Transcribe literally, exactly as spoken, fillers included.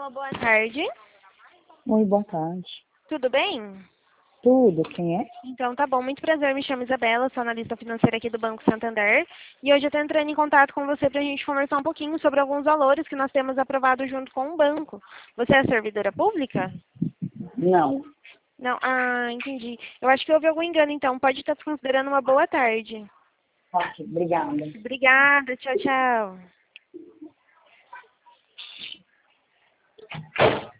Alô, boa tarde. Oi, boa tarde. Tudo bem? Tudo, quem é? Então tá bom, muito prazer, me chamo Isabela, sou analista financeira aqui do Banco Santander e hoje eu estou entrando em contato com você para a gente conversar um pouquinho sobre alguns valores que nós temos aprovado junto com o banco. Você é servidora pública? Não. Não, ah, entendi. Eu acho que houve algum engano então, pode estar se considerando uma boa tarde. Ok, obrigada. Obrigada, tchau, tchau.